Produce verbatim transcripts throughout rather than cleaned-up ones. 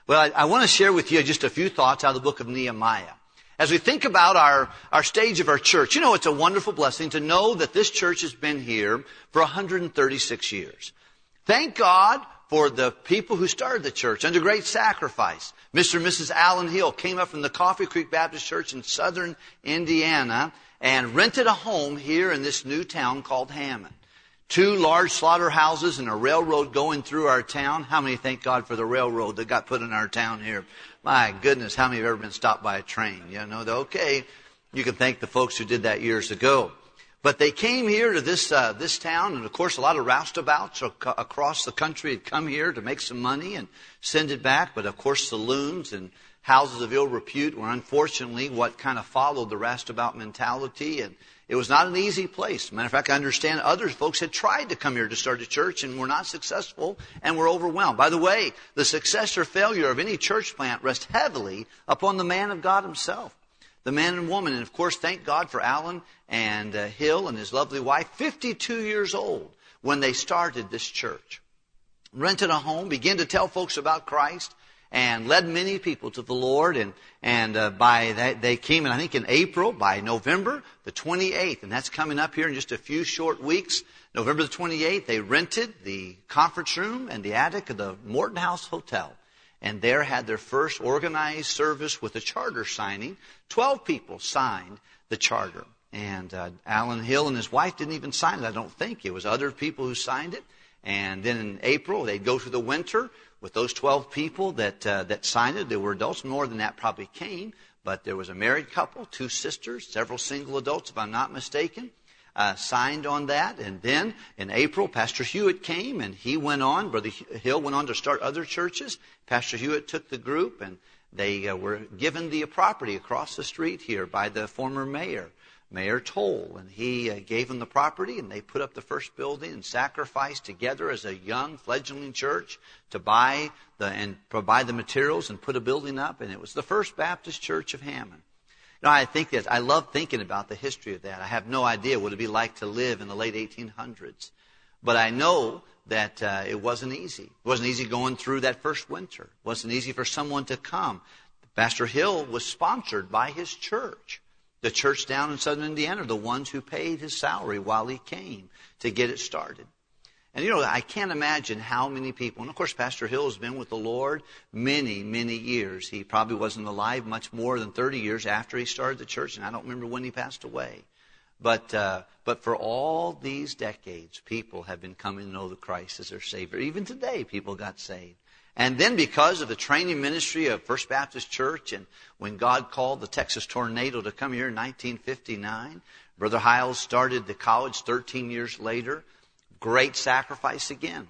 Well, I, I want to share with you just a few thoughts out of the book of Nehemiah. As we think about our, our stage of our church, you know, it's a wonderful blessing to know that this church has been here for one hundred thirty-six years. Thank God for the people who started the church under great sacrifice. Mister and Missus Allen Hill came up from the Coffee Creek Baptist Church in southern Indiana and rented a home here in this new town called Hammond. Two large slaughterhouses and a railroad going through our town. How many thank God for the railroad that got put in our town here? My goodness, how many have ever been stopped by a train? You know, okay, you can thank the folks who did that years ago. But they came here to this uh, this town, and of course a lot of roustabouts ac- across the country had come here to make some money and send it back. But of course saloons and houses of ill repute were unfortunately what kind of followed the roustabout mentality, and it was not an easy place. Matter of fact, I understand other folks had tried to come here to start a church and were not successful and were overwhelmed. By the way, the success or failure of any church plant rests heavily upon the man of God himself, the man and woman. And of course, thank God for Alan and uh, Hill and his lovely wife, fifty-two years old when they started this church. Rented a home, began to tell folks about Christ, and led many people to the Lord. And, and uh, by that, they came in, I think, in April, by November the twenty-eighth. And that's coming up here in just a few short weeks. November the twenty-eighth, they rented the conference room and the attic of the Morton House Hotel. And there had their first organized service with a charter signing. Twelve people signed the charter. And uh, Alan Hill and his wife didn't even sign it, I don't think. It was other people who signed it. And then in April, they'd go through the winter with those twelve people that uh, that signed it. There were adults, more than that probably came, but there was a married couple, two sisters, several single adults, if I'm not mistaken, uh, signed on that. And then in April, Pastor Hewitt came, and he went on. Brother Hill went on to start other churches. Pastor Hewitt took the group, and they uh, were given the property across the street here by the former mayor, Mayor Toll, and he uh, gave them the property, and they put up the first building and sacrificed together as a young fledgling church to buy the and provide the materials and put a building up. And it was the First Baptist Church of Hammond. You know, I think that I love thinking about the history of that. I have no idea what it'd be like to live in the late eighteen hundreds, but I know that uh, it wasn't easy. It wasn't easy going through that first winter. It wasn't easy for someone to come. Pastor Hill was sponsored by his church. The church down in southern Indiana are the ones who paid his salary while he came to get it started. And you know, I can't imagine how many people, and of course Pastor Hill has been with the Lord many, many years. He probably wasn't alive much more than thirty years after he started the church, and I don't remember when he passed away. But uh, but for all these decades, people have been coming to know the Christ as their Savior. Even today, people got saved. And then because of the training ministry of First Baptist Church, and when God called the Texas tornado to come here in nineteen fifty-nine, Brother Hiles started the college thirteen years later. Great sacrifice again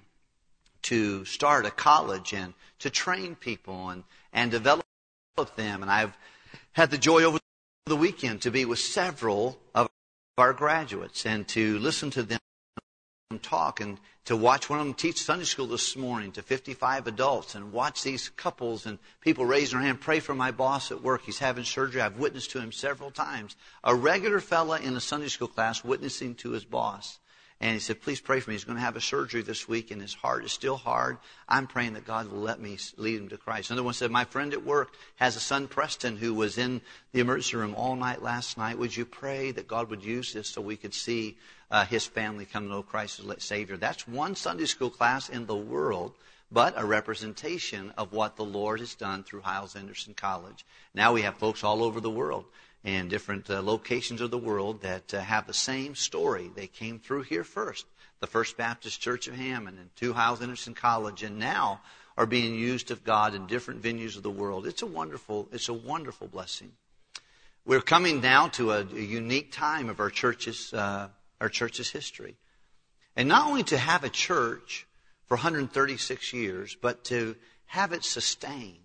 to start a college and to train people and, and develop them. And I've had the joy over the weekend to be with several of our graduates and to listen to them talk and to watch one of them teach Sunday school this morning to fifty-five adults and watch these couples and people raising their hand, pray for my boss at work. He's having surgery. I've witnessed to him several times. A regular fella in a Sunday school class witnessing to his boss. And he said, please pray for me. He's going to have a surgery this week and his heart is still hard. I'm praying that God will let me lead him to Christ. Another one said, my friend at work has a son, Preston, who was in the emergency room all night last night. Would you pray that God would use this so we could see uh, his family come to know Christ as Savior? That's one Sunday school class in the world, but a representation of what the Lord has done through Hyles Anderson College. Now we have folks all over the world in different uh, locations of the world that uh, have the same story. They came through here first, the First Baptist Church of Hammond and to Hyles Anderson College, and now are being used of God in different venues of the world. It's a wonderful, it's a wonderful blessing. We're coming now to a, a unique time of our church's uh, our church's history, and not only to have a church for one hundred thirty-six years, but to have it sustain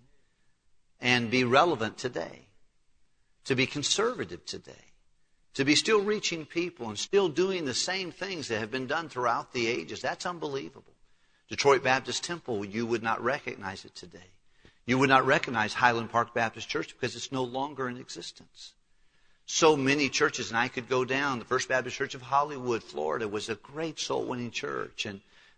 and be relevant today. To be conservative today, to be still reaching people and still doing the same things that have been done throughout the ages. That's unbelievable. Detroit Baptist Temple, you would not recognize it today. You would not recognize Highland Park Baptist Church because it's no longer in existence. So many churches, and I could go down. The First Baptist Church of Hollywood, Florida was a great soul-winning church, and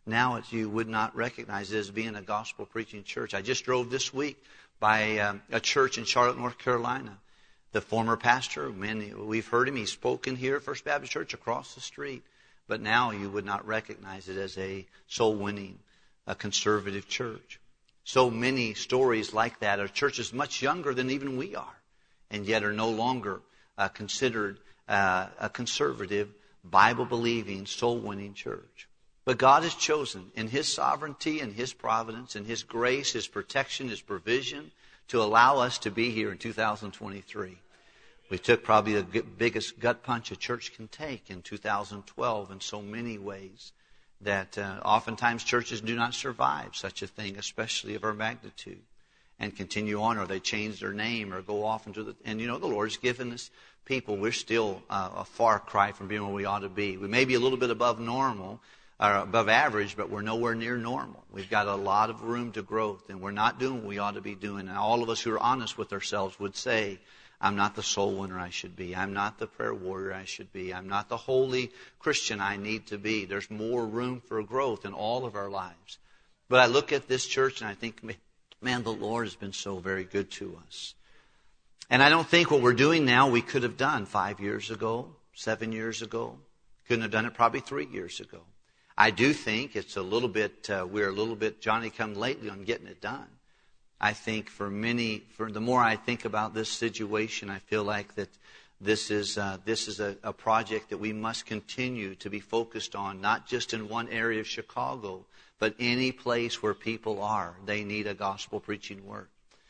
now it's, you would not recognize it as being a gospel preaching church. I just drove this week by um, a church in Charlotte, North Carolina. The former pastor, many, we've heard him, he's spoken here at First Baptist Church across the street. But now you would not recognize it as a soul-winning, a conservative church. So many stories like that are churches much younger than even we are, and yet are no longer uh, considered uh, a conservative, Bible-believing, soul-winning church. But God has chosen, in His sovereignty and His providence and His grace, His protection, His provision, to allow us to be here in two thousand twenty-three. We took probably the biggest gut punch a church can take in two thousand twelve in so many ways that uh, oftentimes churches do not survive such a thing, especially of our magnitude, and continue on, or they change their name or go off into the... And you know, the Lord's given us people. We're still uh, a far cry from being where we ought to be. We may be a little bit above normal, or above average, but we're nowhere near normal. We've got a lot of room to growth, and we're not doing what we ought to be doing. And all of us who are honest with ourselves would say, I'm not the soul winner I should be. I'm not the prayer warrior I should be. I'm not the holy Christian I need to be. There's more room for growth in all of our lives. But I look at this church and I think, man, the Lord has been so very good to us. And I don't think what we're doing now we could have done five years ago, seven years ago. Couldn't have done it probably three years ago. I do think it's a little bit, uh, we're a little bit Johnny-come-lately on getting it done. I think for many, for the more I think about this situation, I feel like that this is uh, this is a, a project that we must continue to be focused on, not just in one area of Chicago, but any place where people are. They need a gospel preaching work.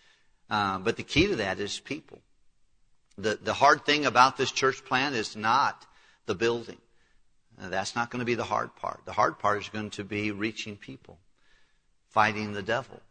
Uh, but the key to that is people. The the hard thing about this church plant is not the building. Uh, that's not going to be the hard part. The hard part is going to be reaching people, fighting the devil.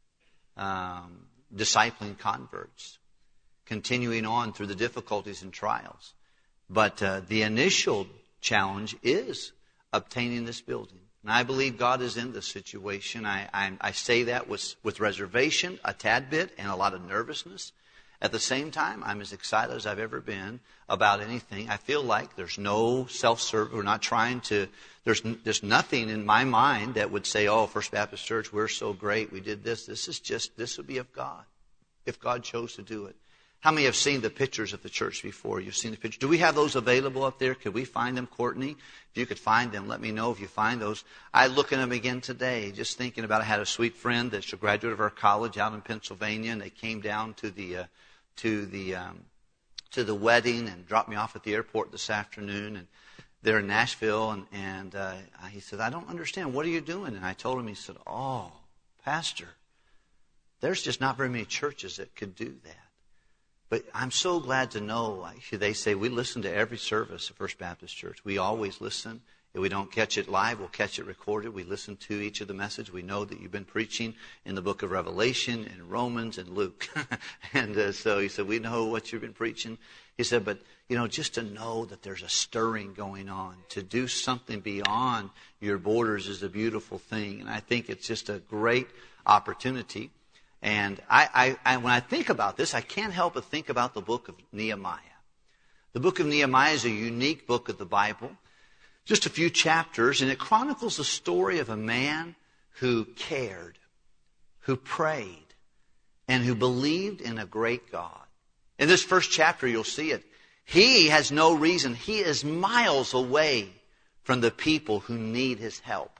Um, discipling converts, continuing on through the difficulties and trials. But uh, the initial challenge is obtaining this building. And I believe God is in this situation. I, I, I say that with, with reservation, a tad bit, and a lot of nervousness. At the same time, I'm as excited as I've ever been about anything. I feel like there's no self-service. We're not trying to, there's, there's nothing in my mind that would say, oh, First Baptist Church, we're so great. We did this. This is just, this would be of God, if God chose to do it. How many have seen the pictures of the church before? You've seen the pictures. Do we have those available up there? Could we find them, Courtney? If you could find them, let me know if you find those. I look at them again today, just thinking about it. I had a sweet friend that's a graduate of our college out in Pennsylvania, and they came down to the, uh, to the, um, to the wedding and dropped me off at the airport this afternoon. And they're in Nashville, and, and uh, he said, I don't understand. What are you doing? And I told him, he said, oh, Pastor, there's just not very many churches that could do that. But I'm so glad to know, they say we listen to every service at First Baptist Church. We always listen. If we don't catch it live, we'll catch it recorded. We listen to each of the messages. We know that you've been preaching in the book of Revelation and Romans and Luke. and uh, so he said, we know what you've been preaching. He said, but, you know, just to know that there's a stirring going on, to do something beyond your borders is a beautiful thing. And I think it's just a great opportunity. And I, I, I, when I think about this, I can't help but think about the book of Nehemiah. The book of Nehemiah is a unique book of the Bible. Just a few chapters, and it chronicles the story of a man who cared, who prayed, and who believed in a great God. In this first chapter, you'll see it. He has no reason. He is miles away from the people who need his help.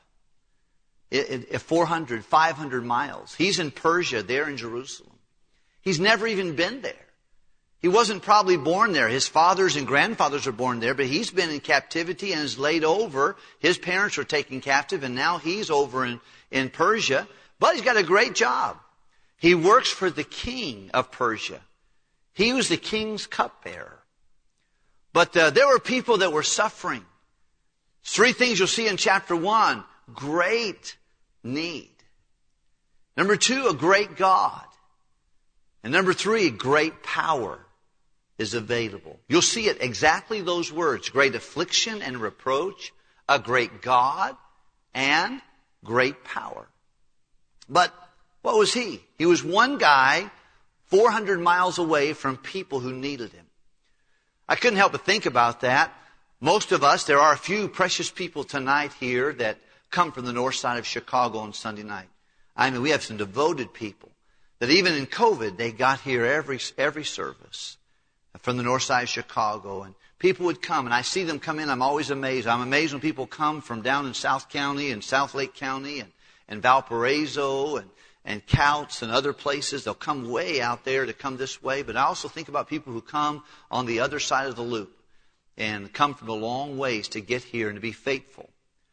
four hundred, five hundred miles. He's in Persia, there in Jerusalem. He's never even been there. He wasn't probably born there. His fathers and grandfathers were born there, but he's been in captivity and is laid over. His parents were taken captive, and now he's over in, in Persia. But he's got a great job. He works for the king of Persia. He was the king's cupbearer. But uh, there were people that were suffering. Three things you'll see in chapter one. Great need. Number two, a great God. And number three, great power is available. You'll see it exactly those words. Great affliction and reproach, a great God, and great power. But what was he? He was one guy four hundred miles away from people who needed him. I couldn't help but think about that. Most of us, there are a few precious people tonight here that come from the north side of Chicago on Sunday night. I mean, we have some devoted people that even in COVID, they got here every every service from the north side of Chicago. And people would come, and I see them come in. I'm always amazed. I'm amazed when people come from down in South County and South Lake County and, and Valparaiso and, and Couts and other places. They'll come way out there to come this way. But I also think about people who come on the other side of the loop and come from the long ways to get here and to be faithful.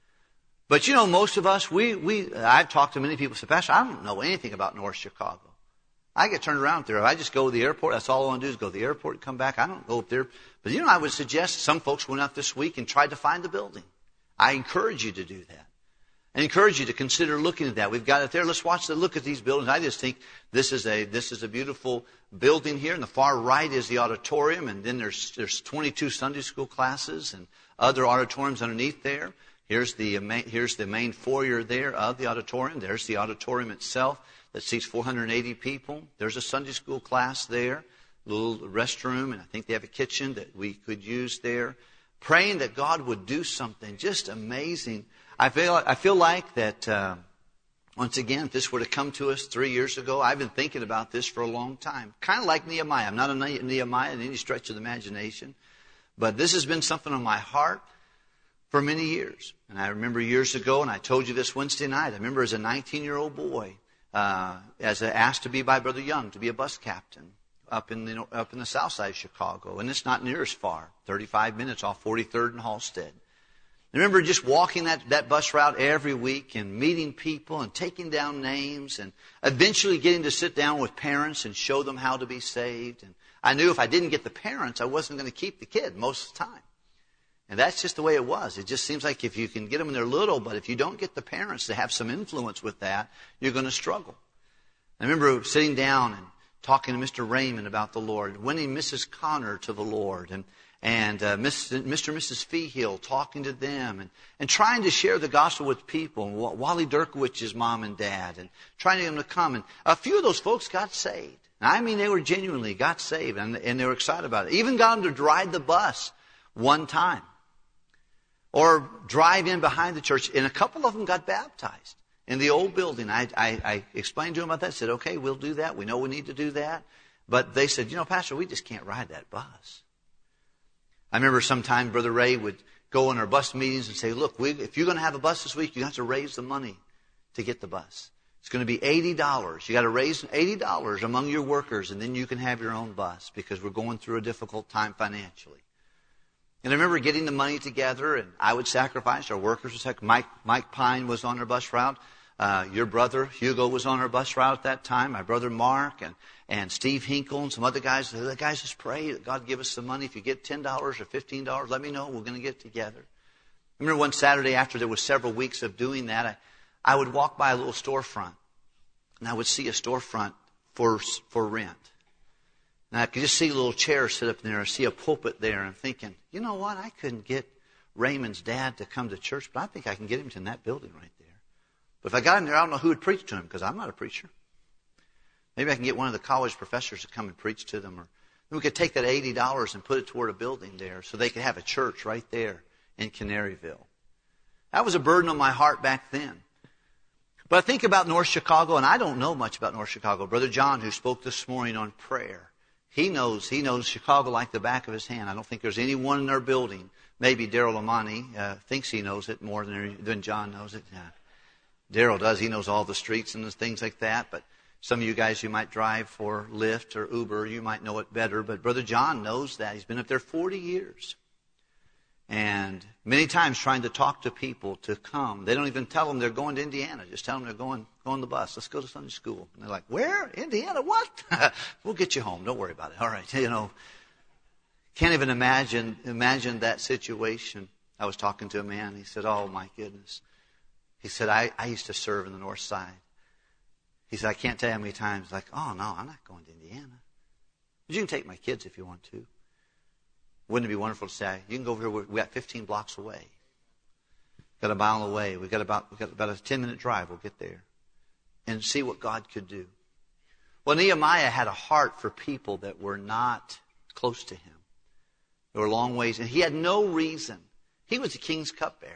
But you know, most of us, we, we, I've talked to many people who say, Pastor, I don't know anything about North Chicago. I get turned around there. If I just go to the airport, that's all I want to do is go to the airport and come back. I don't go up there. But you know, I would suggest some folks went out this week and tried to find the building. I encourage you to do that. I encourage you to consider looking at that. We've got it there. Let's watch the look at these buildings. I just think this is a this is a beautiful building here. And the far right is the auditorium, and then there's there's twenty-two Sunday school classes and other auditoriums underneath there. Here's the main, here's the main foyer there of the auditorium. There's the auditorium itself that seats four hundred eighty people. There's a Sunday school class there, a little restroom, and I think they have a kitchen that we could use there. Praying that God would do something just amazing. I feel I feel like that, uh, once again, if this were to come to us three years ago, I've been thinking about this for a long time. Kind of like Nehemiah. I'm not a Nehemiah in any stretch of the imagination, but this has been something on my heart for many years. And I remember years ago, and I told you this Wednesday night, I remember as a nineteen-year-old boy, uh, as a, asked to be by Brother Young to be a bus captain up in the up in the south side of Chicago. And it's not near as far, thirty-five minutes off forty-third and Halstead. I remember just walking that, that bus route every week and meeting people and taking down names and eventually getting to sit down with parents and show them how to be saved. And I knew if I didn't get the parents, I wasn't going to keep the kid most of the time. And that's just the way it was. It just seems like if you can get them when they're little, but if you don't get the parents to have some influence with that, you're going to struggle. I remember sitting down and talking to Mister Raymond about the Lord, winning Missus Connor to the Lord, and and uh, Mister and Missus Feehill, talking to them, and, and trying to share the gospel with people, and Wally Derkowich's mom and dad, and trying to get them to come. And a few of those folks got saved. And I mean, they were genuinely got saved, and, and they were excited about it. Even got them to ride the bus one time, or drive in behind the church, and a couple of them got baptized in the old building. I, I, I explained to them about that. I said, okay, we'll do that. We know we need to do that. But they said, you know, Pastor, we just can't ride that bus. I remember sometime Brother Ray would go in our bus meetings and say, look, we, if you're going to have a bus this week, you have to raise the money to get the bus. It's going to be eighty dollars. You got to raise eighty dollars among your workers, and then you can have your own bus, because we're going through a difficult time financially. And I remember getting the money together, and I would sacrifice. Our workers would sacrifice. Mike, Mike Pine was on our bus route. Uh, your brother, Hugo, was on our bus route at that time. My brother, Mark, and, and Steve Hinkle, and some other guys. The guys just pray that God give us some money. If you get ten dollars or fifteen dollars, let me know. We're going to get together. I remember one Saturday after there was several weeks of doing that, I, I would walk by a little storefront, and I would see a storefront for, for rent. And I could just see a little chair sit up there, and see a pulpit there, and thinking, you know what? I couldn't get Raymond's dad to come to church, but I think I can get him to in that building right there. But if I got him there, I don't know who would preach to him, because I'm not a preacher. Maybe I can get one of the college professors to come and preach to them. Or then we could take that eighty dollars and put it toward a building there so they could have a church right there in Canaryville. That was a burden on my heart back then. But I think about North Chicago, and I don't know much about North Chicago. Brother John, who spoke this morning on prayer, he knows he knows Chicago like the back of his hand. I don't think there's anyone in our building. Maybe Daryl Amani uh, thinks he knows it more than, than John knows it. Yeah. Daryl does. He knows all the streets and the things like that. But some of you guys, you might drive for Lyft or Uber. You might know it better. But Brother John knows that. He's been up there forty years. And many times trying to talk to people to come. They don't even tell them they're going to Indiana. Just tell them they're going, going on the bus. Let's go to Sunday school. And they're like, where? Indiana? What? We'll get you home. Don't worry about it. All right. You know, can't even imagine, imagine that situation. I was talking to a man. He said, oh, my goodness. He said, I, I used to serve in the north side. He said, I can't tell you how many times, like, oh, no, I'm not going to Indiana. But you can take my kids if you want to. Wouldn't it be wonderful to say, you can go over here, we're got fifteen blocks away. Got a mile away. We've got about, we've got about a ten-minute drive. We'll get there. And see what God could do. Well, Nehemiah had a heart for people that were not close to him. They were long ways. And he had no reason. He was the king's cupbearer.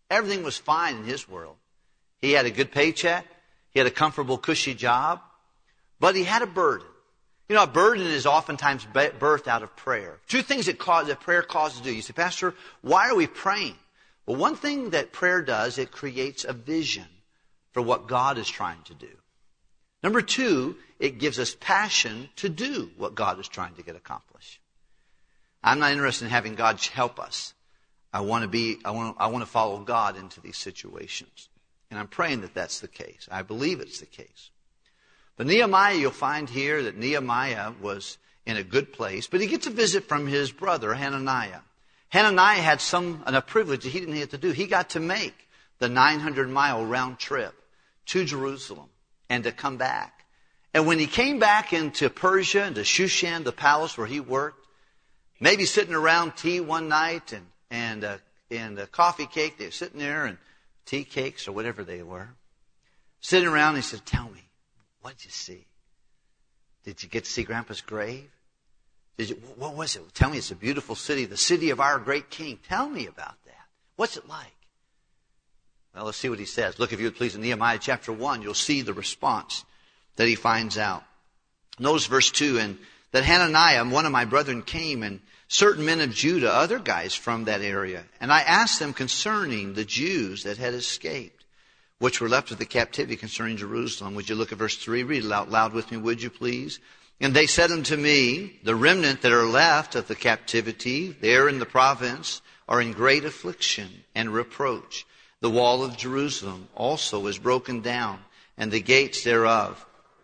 Everything was fine in his world. He had a good paycheck. He had a comfortable, cushy job. But he had a burden. You know, a burden is oftentimes birthed out of prayer. Two things that, cause, that prayer causes to do. You say, Pastor, why are we praying? Well, one thing that prayer does, it creates a vision for what God is trying to do. Number two, it gives us passion to do what God is trying to get accomplished. I'm not interested in having God help us. I want to be, I want to, I want to follow God into these situations. And I'm praying that that's the case. I believe it's the case. But Nehemiah, you'll find here that Nehemiah was in a good place, but he gets a visit from his brother, Hananiah. Hananiah had some, a privilege that he didn't have to do. He got to make the nine hundred mile round trip to Jerusalem and to come back. And when he came back into Persia, into Shushan, the palace where he worked, maybe sitting around tea one night and, and, uh, and a coffee cake, they were sitting there, and tea cakes or whatever they were, sitting around, and he said, tell me, what did you see? Did you get to see Grandpa's grave? Did you, what was it? Tell me, it's a beautiful city, the city of our great king. Tell me about that. What's it like? Well, let's see what he says. Look, if you would please, in Nehemiah chapter one, you'll see the response that he finds out. Notice verse two, and that Hananiah, one of my brethren, came, and certain men of Judah, other guys from that area, and I asked them concerning the Jews that had escaped, which were left of the captivity concerning Jerusalem. Would you look at verse three? Read it out loud with me, would you please? And they said unto me, the remnant that are left of the captivity there in the province are in great affliction and reproach. The wall of Jerusalem also is broken down, and the gates thereof.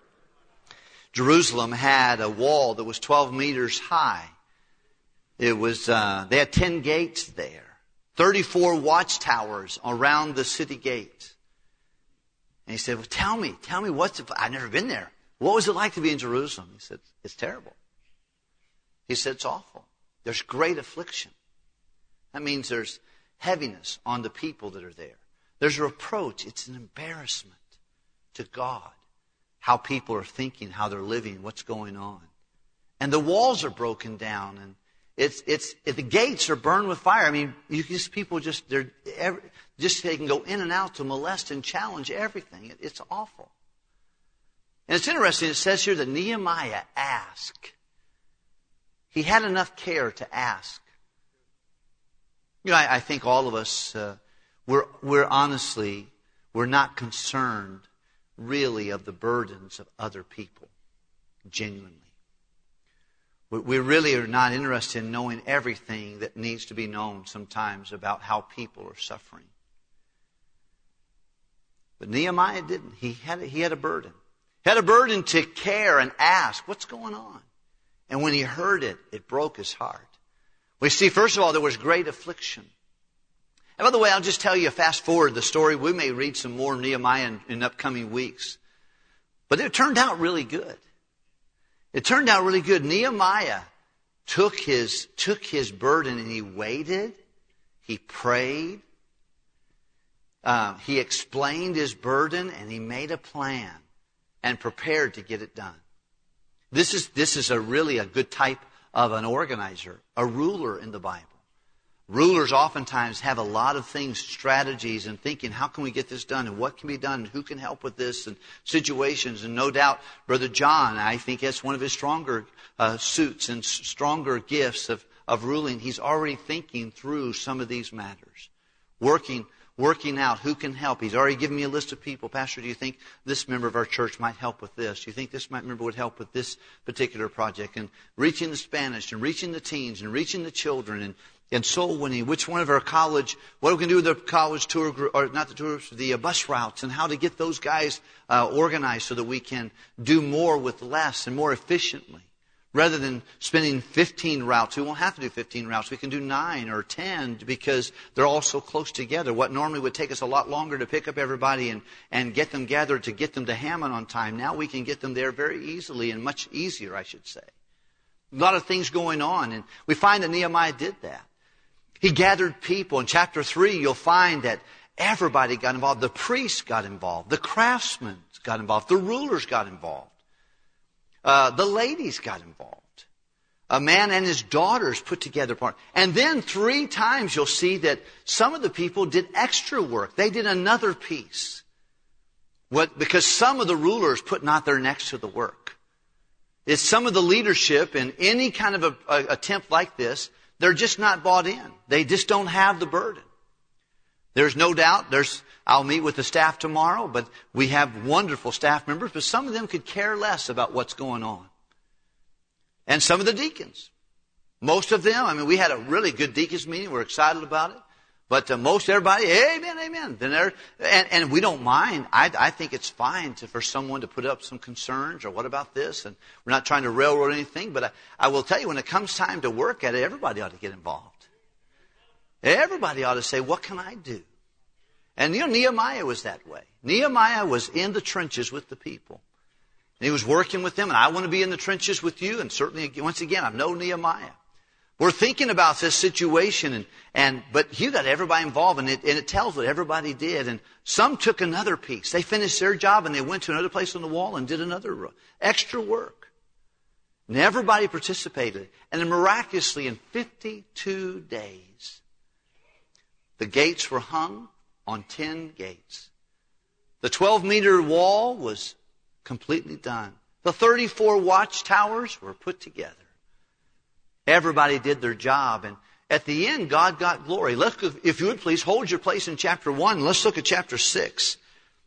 Jerusalem had a wall that was twelve meters high. It was, uh, they had ten gates there, thirty-four watchtowers around the city gate. And he said, well, tell me, tell me what's it, I've never been there. What was it like to be in Jerusalem? He said, it's terrible. He said, it's awful. There's great affliction. That means there's heaviness on the people that are there. There's a reproach. It's an embarrassment to God. How people are thinking, how they're living, what's going on. And the walls are broken down, and it's, it's, the gates are burned with fire. I mean, you just, people just, they're, every, just, they can go in and out to molest and challenge everything. It, it's awful. And it's interesting, it says here that Nehemiah asked. He had enough care to ask. You know, I, I think all of us, uh, we're, we're honestly, we're not concerned really of the burdens of other people, genuinely. We, we really are not interested in knowing everything that needs to be known sometimes about how people are suffering. But Nehemiah didn't. He had, he had a burden. He had a burden to care and ask, what's going on? And when he heard it, it broke his heart. We see, first of all, there was great affliction. And by the way, I'll just tell you, fast forward the story. We may read some more Nehemiah in, in upcoming weeks. But it turned out really good. It turned out really good. Nehemiah took his, took his burden and he waited. He prayed. Uh, he explained his burden and he made a plan and prepared to get it done. This is, this is a really a good type of an organizer, a ruler in the Bible. Rulers oftentimes have a lot of things, strategies, and thinking, how can we get this done, and what can be done, and who can help with this, and situations. And no doubt, Brother John, I think that's one of his stronger uh, suits and s- stronger gifts of, of ruling. He's already thinking through some of these matters, working working out who can help. He's already given me a list of people. Pastor, do you think this member of our church might help with this? Do you think this member would help with this particular project? And reaching the Spanish, and reaching the teens, and reaching the children, and and soul winning, which one of our college, what are we going to do with the college tour group, or not the tours, the uh, bus routes, and how to get those guys uh, organized so that we can do more with less and more efficiently. Rather than spending fifteen routes, we won't have to do fifteen routes. We can do nine or ten because they're all so close together. What normally would take us a lot longer to pick up everybody and, and get them gathered to get them to Hammond on time, now we can get them there very easily and much easier, I should say. A lot of things going on, and we find that Nehemiah did that. He gathered people. In chapter three, you'll find that everybody got involved. The priests got involved. The craftsmen got involved. The rulers got involved. Uh, the ladies got involved. A man and his daughters put together part. And then three times you'll see that some of the people did extra work. They did another piece. What, because some of the rulers put not their necks to the work. It's some of the leadership in any kind of a, a, attempt like this, they're just not bought in. They just don't have the burden. There's no doubt, there's, I'll meet with the staff tomorrow, but we have wonderful staff members, but some of them could care less about what's going on. And some of the deacons. Most of them, I mean, we had a really good deacons meeting. We're excited about it. But uh, most everybody, amen, amen. Then they're, and, and we don't mind. I, I think it's fine to, for someone to put up some concerns or what about this? And we're not trying to railroad anything. But I, I will tell you, when it comes time to work at it, everybody ought to get involved. Everybody ought to say, what can I do? And you know, Nehemiah was that way. Nehemiah was in the trenches with the people. And he was working with them, and I want to be in the trenches with you. And certainly, once again, I know Nehemiah. We're thinking about this situation, and, and but he got everybody involved, and it, and it tells what everybody did. And some took another piece. They finished their job, and they went to another place on the wall and did another extra work. And everybody participated. And then miraculously, in fifty-two days, the gates were hung on ten gates. The twelve-meter wall was completely done. The thirty-four watchtowers were put together. Everybody did their job. And at the end, God got glory. Let's, if you would please, hold your place in chapter one. Let's look at chapter six.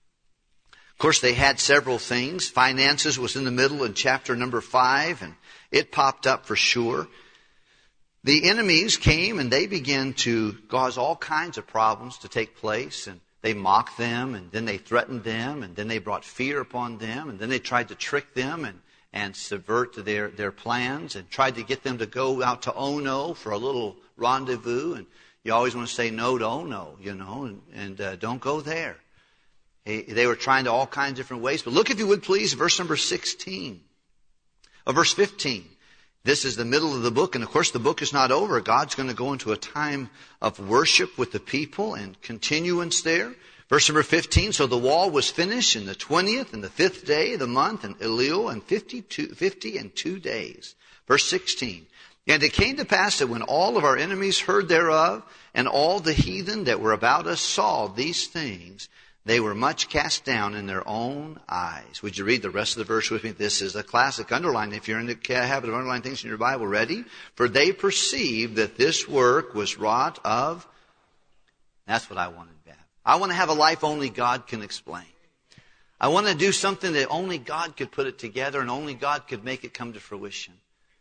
Of course, they had several things. Finances was in the middle in chapter number five, and it popped up for sure. The enemies came, and they began to cause all kinds of problems to take place. And they mocked them, and then they threatened them, and then they brought fear upon them, and then they tried to trick them and, and subvert their, their plans, and tried to get them to go out to Ono for a little rendezvous. And you always want to say no to Ono, you know, and, and uh, don't go there. He, they were trying to all kinds of different ways. But look, if you would please, verse number sixteen. Or verse fifteen. This is the middle of the book, and of course the book is not over. God's going to go into a time of worship with the people and continuance there. Verse number fifteen, so the wall was finished in the twentieth and the fifth day of the month, and Elul, and fifty-two, fifty and two days. Verse sixteen, and it came to pass that when all of our enemies heard thereof, and all the heathen that were about us saw these things, they were much cast down in their own eyes. Would you read the rest of the verse with me? This is a classic. Underline if you're in the habit of underlining things in your Bible. Ready? For they perceived that this work was wrought of... That's what I wanted to have. I want to have a life only God can explain. I want to do something that only God could put it together, and only God could make it come to fruition.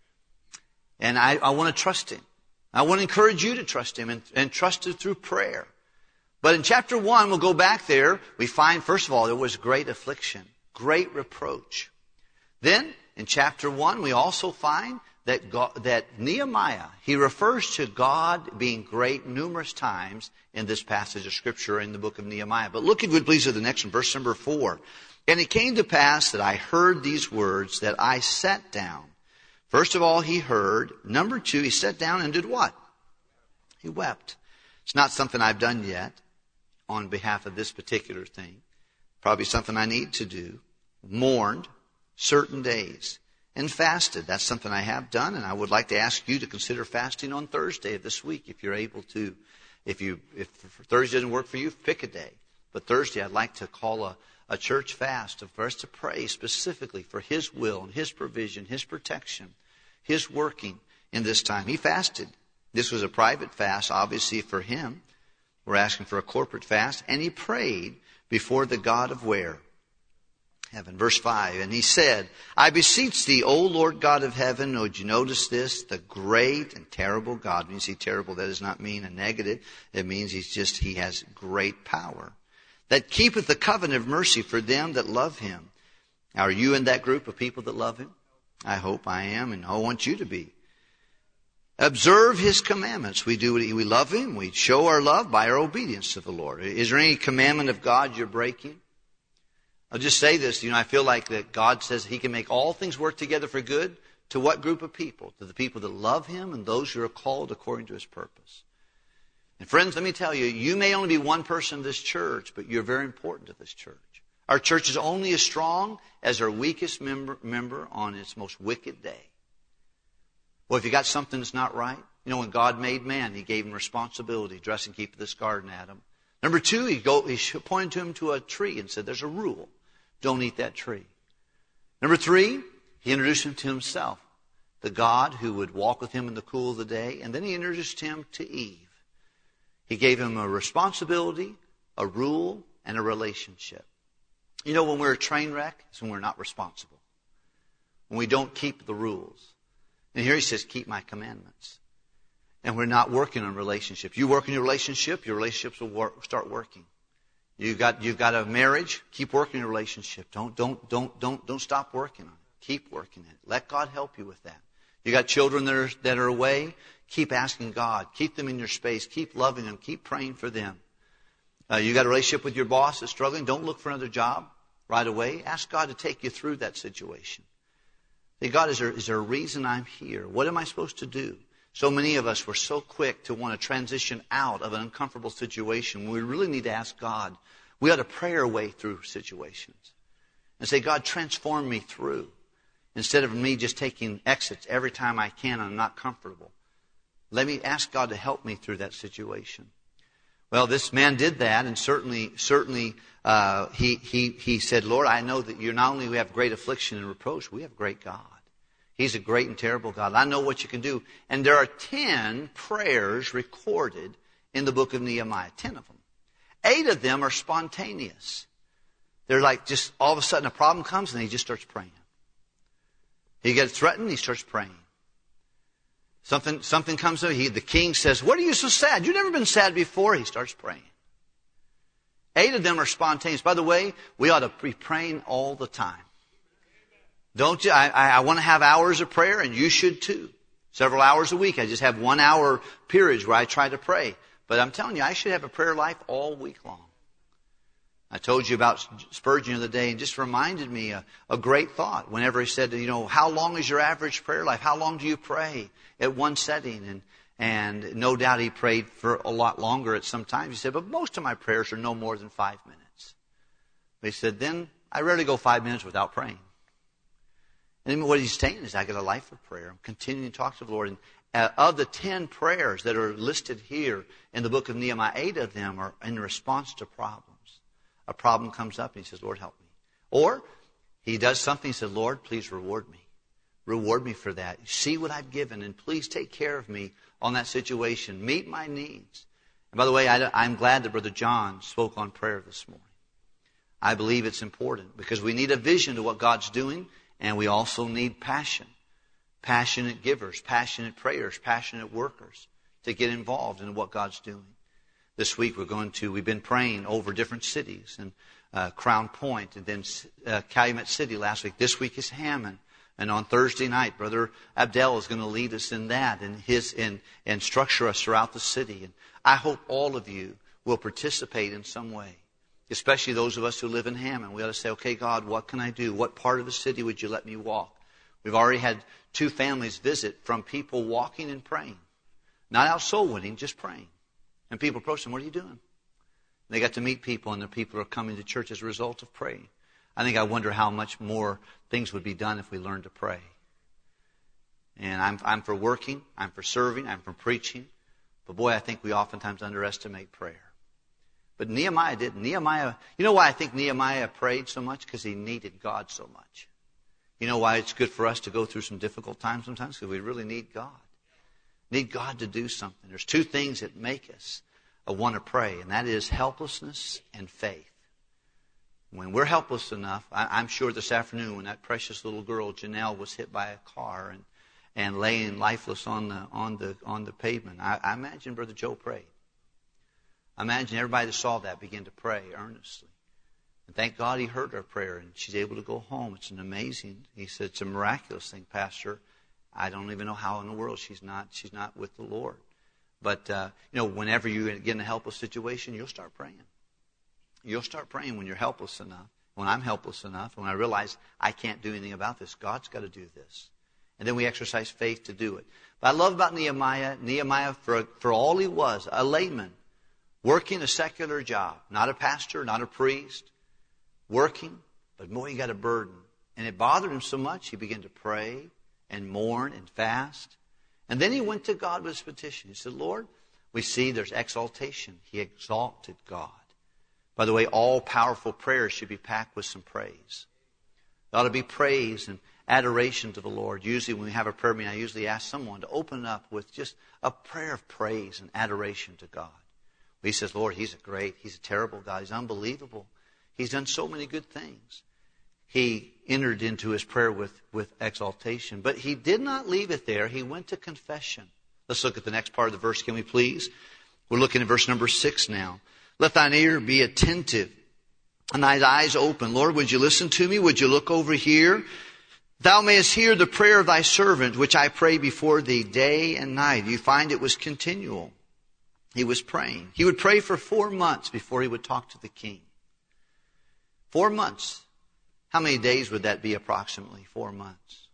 And I, I want to trust Him. I want to encourage you to trust Him, and, and trust Him through prayer. But in chapter one, we'll go back there, we find, first of all, there was great affliction, great reproach. Then, in chapter one, we also find that God, that Nehemiah, he refers to God being great numerous times in this passage of Scripture in the book of Nehemiah. But look, if you would please, at the next one, verse number four. And it came to pass that I heard these words, that I sat down. First of all, he heard. Number two, he sat down and did what? He wept. It's not something I've done yet on behalf of this particular thing. Probably something I need to do. Mourned certain days and fasted. That's something I have done, and I would like to ask you to consider fasting on Thursday of this week if you're able to. If you if Thursday doesn't work for you, pick a day. But Thursday I'd like to call a, a church fast for us to pray specifically for His will and His provision, His protection, His working in this time. He fasted. This was a private fast, obviously, for him. We're asking for a corporate fast. And he prayed before the God of where? Heaven. Verse five. And he said, I beseech thee, O Lord God of heaven. Would you notice this? The great and terrible God. When you see terrible, that does not mean a negative. It means he's just, he has great power. That keepeth the covenant of mercy for them that love him. Are you in that group of people that love him? I hope I am, and I want you to be. Observe his commandments. We do. We love him. We show our love by our obedience to the Lord. Is there any commandment of God you're breaking? I'll just say this. You know, I feel like that God says he can make all things work together for good. To what group of people? To the people that love him and those who are called according to his purpose. And friends, let me tell you, you may only be one person in this church, but you're very important to this church. Our church is only as strong as our weakest member, member on its most wicked day. Well, if you got something that's not right, you know, when God made man, He gave him responsibility, dress and keep this garden, Adam. Number two, he, go, he pointed to him to a tree and said, there's a rule. Don't eat that tree. Number three, He introduced him to Himself, the God who would walk with him in the cool of the day. And then He introduced him to Eve. He gave him a responsibility, a rule, and a relationship. You know, when we're a train wreck, it's when we're not responsible. When we don't keep the rules. And here He says, keep my commandments. And we're not working on relationships. You work in your relationship, your relationships will work, start working. You've got, you've got a marriage, keep working your relationship. Don't, don't, don't, don't, don't stop working on it. Keep working it. Let God help you with that. You got children that are, that are away, keep asking God. Keep them in your space. Keep loving them. Keep praying for them. Uh, you got a relationship with your boss that's struggling, don't look for another job right away. Ask God to take you through that situation. Say, God, is there, is there a reason I'm here? What am I supposed to do? So many of us were so quick to want to transition out of an uncomfortable situation. We really need to ask God. We ought to pray our way through situations. And say, God, transform me through. Instead of me just taking exits every time I can and I'm not comfortable. Let me ask God to help me through that situation. Well, this man did that, and certainly, certainly, uh, he, he, he said, Lord, I know that you not only have great affliction and reproach, we have great God. He's a great and terrible God. I know what you can do. And there are ten prayers recorded in the book of Nehemiah. Ten of them. Eight of them are spontaneous. They're like just all of a sudden a problem comes and he just starts praying. He gets threatened, he starts praying. Something, something comes to him. He, the king says, what are you so sad? You've never been sad before. He starts praying. Eight of them are spontaneous. By the way, we ought to be praying all the time. Don't you? I, I, I want to have hours of prayer, and you should too. Several hours a week. I just have one hour periods where I try to pray. But I'm telling you, I should have a prayer life all week long. I told you about Spurgeon the other day, and just reminded me a, a great thought whenever he said, you know, how long is your average prayer life? How long do you pray at one setting? And and no doubt he prayed for a lot longer at some times. He said, but most of my prayers are no more than five minutes. But he said, then I rarely go five minutes without praying. And what he's saying is I got a life of prayer. I'm continuing to talk to the Lord. And uh, of the ten prayers that are listed here in the book of Nehemiah, eight of them are in response to problems. A problem comes up and he says, Lord, help me. Or he does something, he says, Lord, please reward me. Reward me for that. See what I've given and please take care of me on that situation. Meet my needs. And by the way, I, I'm glad that Brother John spoke on prayer this morning. I believe it's important because we need a vision to what God's doing, and we also need passion. Passionate givers, passionate prayers, passionate workers to get involved in what God's doing. This week we're going to, we've been praying over different cities, and uh, Crown Point, and then uh, Calumet City last week. This week is Hammond. And on Thursday night, Brother Abdel is going to lead us in that and his and, and structure us throughout the city. And I hope all of you will participate in some way, especially those of us who live in Hammond. We ought to say, okay, God, what can I do? What part of the city would you let me walk? We've already had two families visit from people walking and praying. Not out soul winning, just praying. And people approach them, what are you doing? And they got to meet people, and the people are coming to church as a result of praying. I think I wonder how much more things would be done if we learned to pray. And I'm, I'm for working, I'm for serving, I'm for preaching. But boy, I think we oftentimes underestimate prayer. But Nehemiah didn't. Nehemiah, you know why I think Nehemiah prayed so much? Because he needed God so much. You know why it's good for us to go through some difficult times sometimes? Because we really need God. Need God to do something. There's two things that make us want to pray, and that is helplessness and faith. When we're helpless enough, I, I'm sure this afternoon when that precious little girl, Janelle, was hit by a car and, and laying lifeless on the on the on the pavement, I, I imagine Brother Joe prayed. I imagine everybody that saw that began to pray earnestly. And thank God he heard our prayer and she's able to go home. It's an amazing, he said, it's a miraculous thing, Pastor. I don't even know how in the world she's not she's not with the Lord. But, uh, you know, whenever you get in a helpless situation, you'll start praying. You'll start praying when you're helpless enough. When I'm helpless enough, when I realize I can't do anything about this, God's got to do this. And then we exercise faith to do it. But I love about Nehemiah, Nehemiah, for, for all he was, a layman, working a secular job, not a pastor, not a priest, working, but boy, he got a burden. And it bothered him so much, he began to pray and mourn and fast. And then he went to God with his petition. He said, Lord, we see there's exaltation. He exalted God. By the way, all powerful prayers should be packed with some praise. There ought to be praise and adoration to the Lord. Usually when we have a prayer meeting, I usually ask someone to open up with just a prayer of praise and adoration to God. He says, Lord, he's a great, he's a terrible God. He's unbelievable. He's done so many good things. He entered into his prayer with, with exaltation. But he did not leave it there. He went to confession. Let's look at the next part of the verse, can we please? We're looking at verse number six now. Let thine ear be attentive and thine eyes open. Lord, would you listen to me? Would you look over here? Thou mayest hear the prayer of thy servant, which I pray before thee day and night. You find it was continual. He was praying. He would pray for four months before he would talk to the king. Four months. How many days would that be approximately? Four months.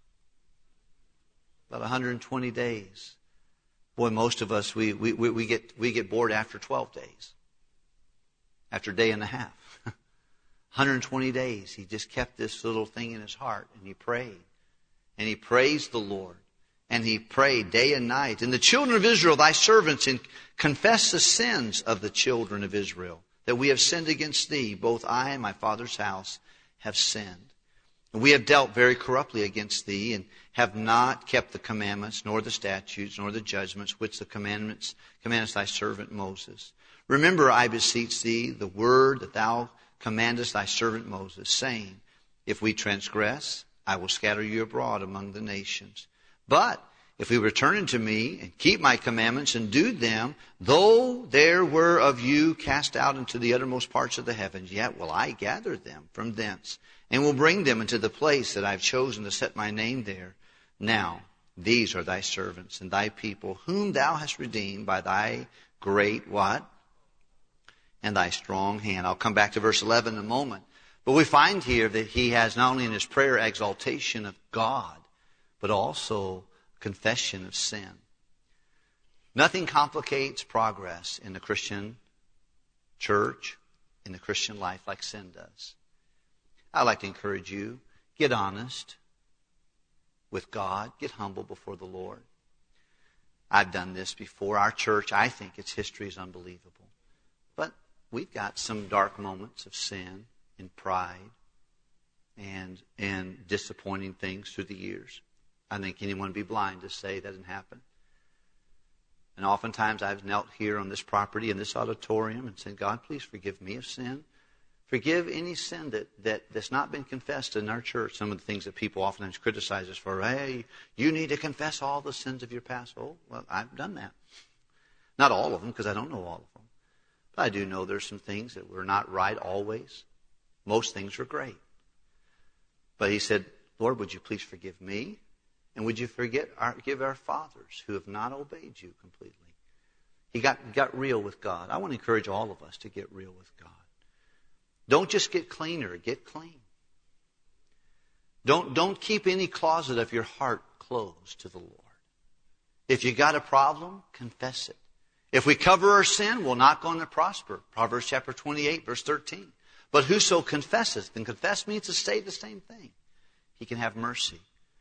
About one hundred twenty days. Boy, most of us, we, we, we, get, we get bored after twelve days. After a day and a half. one hundred twenty days. He just kept this little thing in his heart and he prayed. And he praised the Lord. And he prayed day and night. And the children of Israel, thy servants, and confess the sins of the children of Israel, that we have sinned against thee. Both I and my father's house have sinned. And we have dealt very corruptly against thee, and have not kept the commandments, nor the statutes, nor the judgments, which the commandments commandest thy servant Moses. Remember, I beseech thee, the word that thou commandest thy servant Moses, saying, if we transgress, I will scatter you abroad among the nations. But if we return unto me and keep my commandments and do them, though there were of you cast out into the uttermost parts of the heavens, yet will I gather them from thence, and will bring them into the place that I have chosen to set my name there. Now, these are thy servants and thy people, whom thou hast redeemed by thy great what? And thy strong hand. I'll come back to verse eleven in a moment. But we find here that he has not only in his prayer exaltation of God, but also confession of sin. Nothing complicates progress in the Christian church, in the Christian life, like sin does. I'd like to encourage you, get honest with God, get humble before the Lord. I've done this before. Our church, I think its history is unbelievable. But we've got some dark moments of sin and pride and, and disappointing things through the years. I think anyone would be blind to say that didn't happen. And oftentimes I've knelt here on this property in this auditorium and said, God, please forgive me of sin. Forgive any sin that, that, that's not been confessed in our church. Some of the things that people oftentimes criticize us for, hey, you need to confess all the sins of your past. Oh, well, I've done that. Not all of them, because I don't know all of them. But I do know there's some things that were not right always. Most things were great. But he said, Lord, would you please forgive me? And would you forget our, give our fathers who have not obeyed you completely? He got, got real with God. I want to encourage all of us to get real with God. Don't just get cleaner, get clean. Don't, don't keep any closet of your heart closed to the Lord. If you got a problem, confess it. If we cover our sin, we're not going to prosper. Proverbs chapter twenty-eight, verse thirteen. But whoso confesses, and confess means to say the same thing, he can have mercy.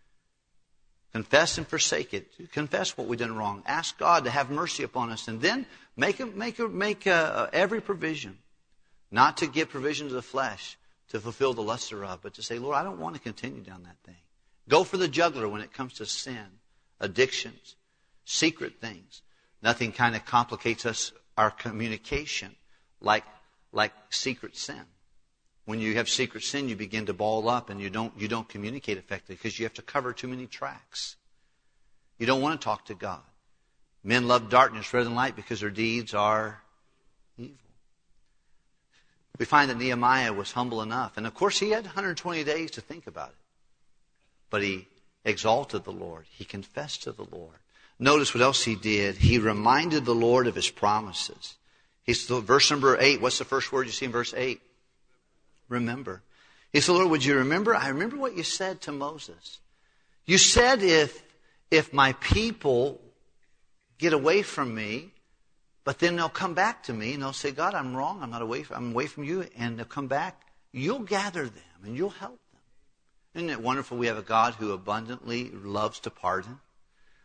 Confess and forsake it. Confess what we've done wrong. Ask God to have mercy upon us. And then make, a, make, a, make a, every provision. Not to give provision to the flesh to fulfill the lusts thereof, but to say, Lord, I don't want to continue down that thing. Go for the jugular when it comes to sin, addictions, secret things. Nothing kind of complicates us, our communication, like, like secret sin. When you have secret sin, you begin to ball up and you don't, you don't communicate effectively because you have to cover too many tracks. You don't want to talk to God. Men love darkness rather than light because their deeds are evil. We find that Nehemiah was humble enough. And of course, he had one hundred twenty days to think about it. But he exalted the Lord. He confessed to the Lord. Notice what else he did. He reminded the Lord of his promises. He's verse number eight. What's the first word you see in verse eight? Remember. He said, Lord, would you remember? I remember what you said to Moses. You said if, if my people get away from me, but then they'll come back to me and they'll say, God, I'm wrong. I'm not away from, I'm away from you. And they'll come back. You'll gather them and you'll help them. Isn't it wonderful we have a God who abundantly loves to pardon?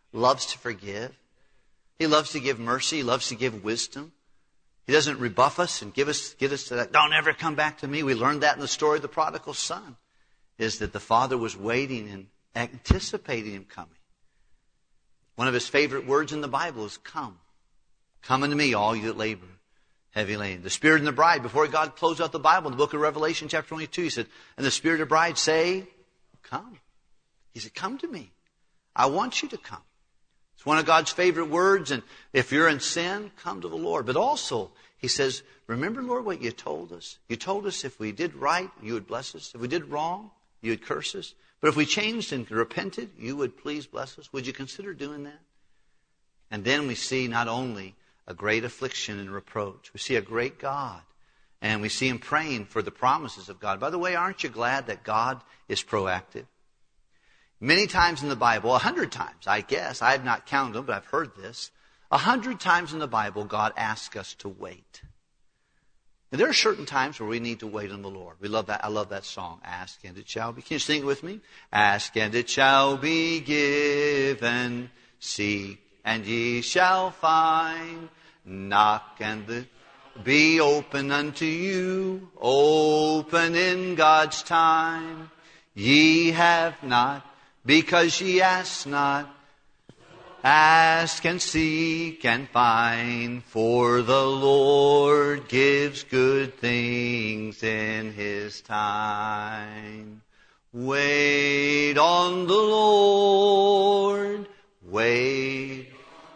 loves to forgive. He loves to give mercy. He loves to give wisdom. He doesn't rebuff us and give us, get us to that, don't ever come back to me. We learned that in the story of the prodigal son, is that the father was waiting and anticipating him coming. One of his favorite words in the Bible is come. Come unto me, all you that labor, heavy laden. The Spirit and the bride, before God closed out the Bible in the book of Revelation chapter twenty-two, he said, and the Spirit and the bride say, come. He said, come to me. I want you to come. It's one of God's favorite words, and if you're in sin, come to the Lord. But also, he says, remember, Lord, what you told us? You told us if we did right, you would bless us. If we did wrong, you would curse us. But if we changed and repented, you would please bless us. Would you consider doing that? And then we see not only a great affliction and reproach, we see a great God. And we see him praying for the promises of God. By the way, aren't you glad that God is proactive? Many times in the Bible, a hundred times, I guess, I have not counted them, but I've heard this. A hundred times in the Bible, God asks us to wait. And there are certain times where we need to wait on the Lord. We love that. I love that song. Ask and it shall be. Can you sing it with me? Ask and it shall be given. Seek and ye shall find. Knock and the be open unto you. Open in God's time. Ye have not because ye ask not. Ask and seek and find, for the Lord gives good things in his time. Wait on the Lord, wait.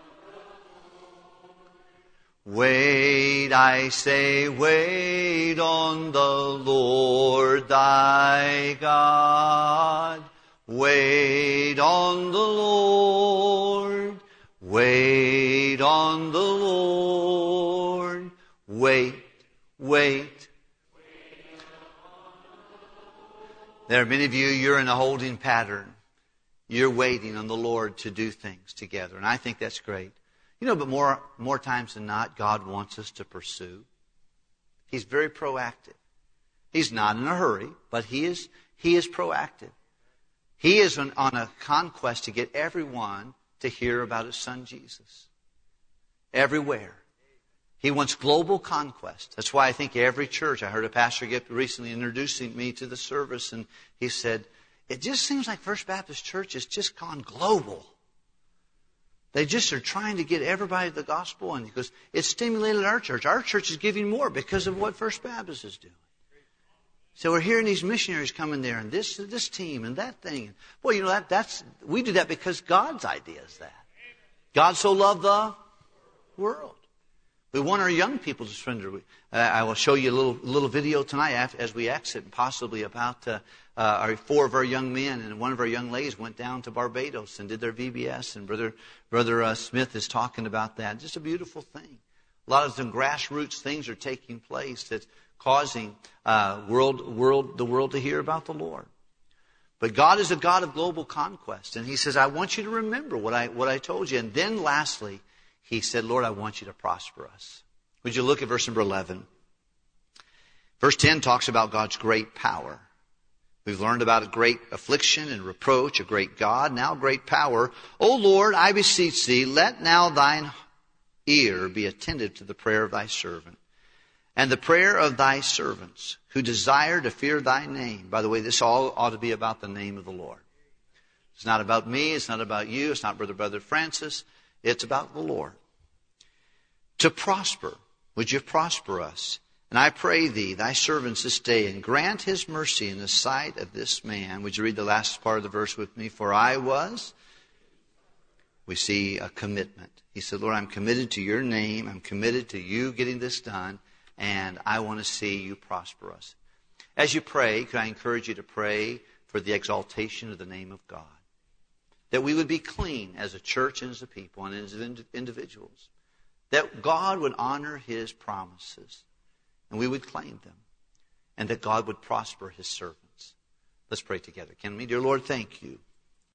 Wait, I say, wait on the Lord thy God. Wait on the Lord, wait on the Lord, wait, wait. There are many of you, you're in a holding pattern. You're waiting on the Lord to do things together, and I think that's great. You know, but more, more times than not, God wants us to pursue. He's very proactive. He's not in a hurry, but He is, He is proactive. He is on, on a conquest to get everyone to hear about His Son Jesus. Everywhere. He wants global conquest. That's why I think every church, I heard a pastor get recently introducing me to the service, and he said, it just seems like First Baptist Church has just gone global. They just are trying to get everybody the gospel, and because it stimulated our church. Our church is giving more because of what First Baptist is doing. So we're hearing these missionaries coming there, and this this team and that thing. Well, you know that that's we do that because God's idea is that. God so loved the world. We want our young people to surrender. Uh, I will show you a little little video tonight as we exit, possibly about uh, uh, our four of our young men and one of our young ladies went down to Barbados and did their V B S, and brother brother uh, Smith is talking about that. Just a beautiful thing. A lot of some grassroots things are taking place that's causing uh, world world the world to hear about the Lord. But God is a God of global conquest, and He says, "I want you to remember what I what I told you." And then, lastly, He said, Lord, I want you to prosper us. Would you look at verse number eleven? Verse ten talks about God's great power. We've learned about a great affliction and reproach, a great God, now great power. O Lord, I beseech Thee, let now Thine ear be attentive to the prayer of Thy servant, and the prayer of Thy servants, who desire to fear Thy name. By the way, this all ought to be about the name of the Lord. It's not about me. It's not about you. It's not Brother Brother Francis. It's about the Lord. To prosper, would you prosper us? And I pray Thee, Thy servants this day, and grant His mercy in the sight of this man. Would you read the last part of the verse with me? For I was. We see a commitment. He said, Lord, I'm committed to Your name. I'm committed to You getting this done. And I want to see You prosper us. As you pray, could I encourage you to pray for the exaltation of the name of God? That we would be clean as a church and as a people and as individuals. That God would honor His promises and we would claim them. And that God would prosper His servants. Let's pray together. Can we? Dear Lord, thank You